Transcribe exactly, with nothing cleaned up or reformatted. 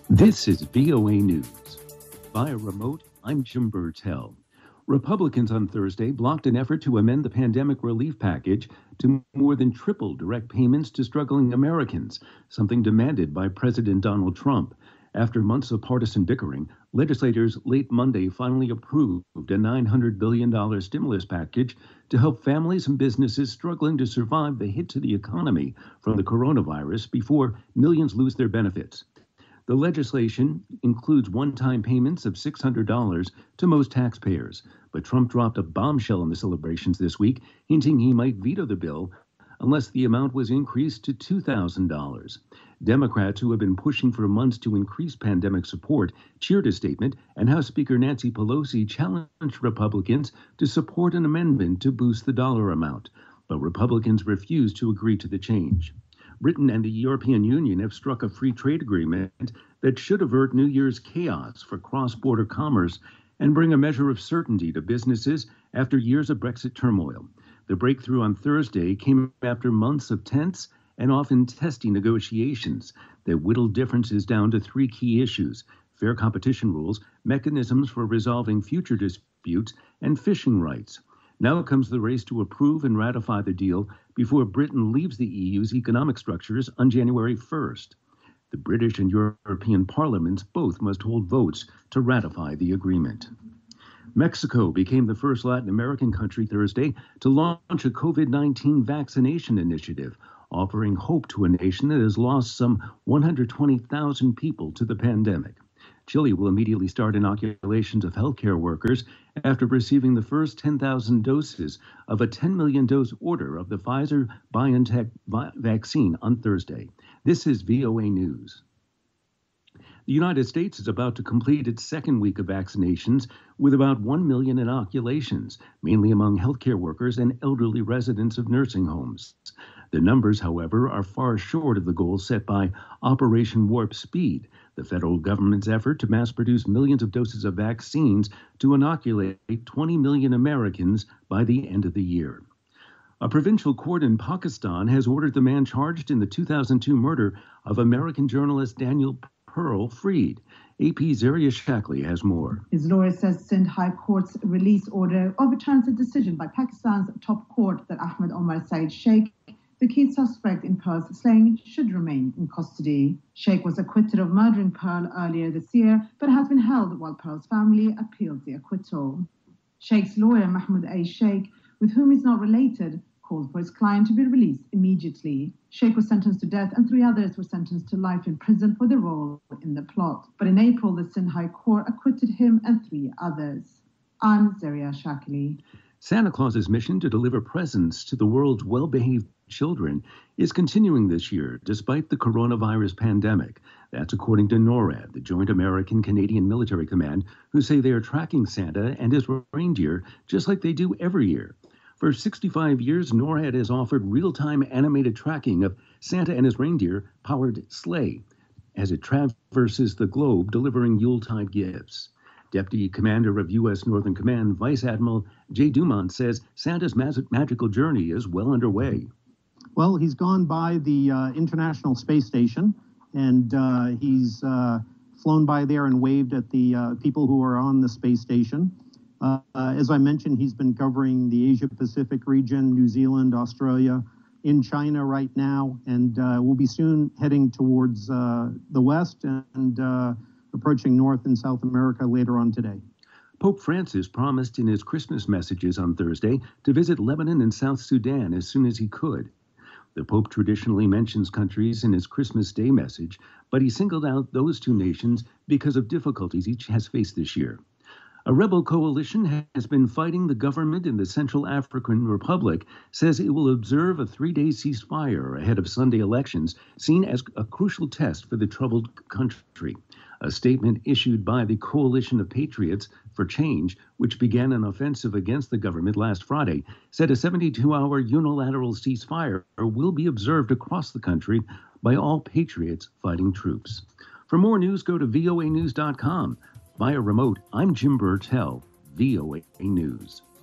This is V O A News. Via remote, I'm Jim Burtell. Republicans on Thursday blocked an effort to amend the pandemic relief package to more than triple direct payments to struggling Americans, something demanded by President Donald Trump. After months of partisan bickering, legislators late Monday finally approved a nine hundred billion dollars stimulus package to help families and businesses struggling to survive the hit to the economy from the coronavirus before millions lose their benefits. The legislation includes one-time payments of six hundred dollars to most taxpayers, but Trump dropped a bombshell in the celebrations this week, hinting he might veto the bill unless the amount was increased to two thousand dollars. Democrats who have been pushing for months to increase pandemic support cheered his statement, and House Speaker Nancy Pelosi challenged Republicans to support an amendment to boost the dollar amount, but Republicans refused to agree to the change. Britain and the European Union have struck a free trade agreement that should avert New Year's chaos for cross-border commerce and bring a measure of certainty to businesses after years of Brexit turmoil. The breakthrough on Thursday came after months of tense and often testy negotiations that whittled differences down to three key issues: fair competition rules, mechanisms for resolving future disputes, and fishing rights. Now comes the race to approve and ratify the deal before Britain leaves the E U's economic structures on January first. The British and European parliaments both must hold votes to ratify the agreement. Mexico became the first Latin American country Thursday to launch a COVID nineteen vaccination initiative, offering hope to a nation that has lost some one hundred twenty thousand people to the pandemic. Chile will immediately start inoculations of healthcare workers after receiving the first ten thousand doses of a ten million dose order of the Pfizer-BioNTech vi- vaccine on Thursday. This is V O A News. The United States is about to complete its second week of vaccinations with about one million inoculations, mainly among healthcare workers and elderly residents of nursing homes. The numbers, however, are far short of the goal set by Operation Warp Speed, the federal government's effort to mass-produce millions of doses of vaccines to inoculate twenty million Americans by the end of the year. A provincial court in Pakistan has ordered the man charged in the two thousand two murder of American journalist Daniel Pearl freed. A P's Zaria Shackley has more. His lawyer says Sindh High Court's release order overturns a decision by Pakistan's top court that Ahmed Omar Saeed Sheikh, the key suspect in Pearl's slaying, should remain in custody. Sheikh was acquitted of murdering Pearl earlier this year, but has been held while Pearl's family appealed the acquittal. Sheikh's lawyer, Mahmoud A. Sheikh, with whom he's not related, called for his client to be released immediately. Sheikh was sentenced to death and three others were sentenced to life in prison for their role in the plot. But in April, the Sindh High Court acquitted him and three others. I'm Zaria Shackley. Santa Claus's mission to deliver presents to the world's well-behaved children is continuing this year, despite the coronavirus pandemic. That's according to NORAD, the Joint American-Canadian Military Command, who say they are tracking Santa and his reindeer just like they do every year. For sixty-five years, NORAD has offered real-time animated tracking of Santa and his reindeer-powered sleigh as it traverses the globe delivering Yuletide gifts. Deputy Commander of U S Northern Command, Vice Admiral Jay Dumont, says Santa's mag- magical journey is well underway. Well, he's gone by the uh, International Space Station, and uh, he's uh, flown by there and waved at the uh, people who are on the space station. Uh, uh, as I mentioned, he's been covering the Asia-Pacific region, New Zealand, Australia, in China right now, and uh, we'll be soon heading towards uh, the West and uh, approaching North and South America later on today. Pope Francis promised in his Christmas messages on Thursday to visit Lebanon and South Sudan as soon as he could. The Pope traditionally mentions countries in his Christmas Day message, but he singled out those two nations because of difficulties each has faced this year. A rebel coalition has been fighting the government in the Central African Republic, says it will observe a three-day ceasefire ahead of Sunday elections, seen as a crucial test for the troubled country. A statement issued by the Coalition of Patriots for Change, which began an offensive against the government last Friday, said a seventy-two hour unilateral ceasefire will be observed across the country by all patriots fighting troops. For more news, go to V O A news dot com. Via remote, I'm Jim Burtell, V O A News.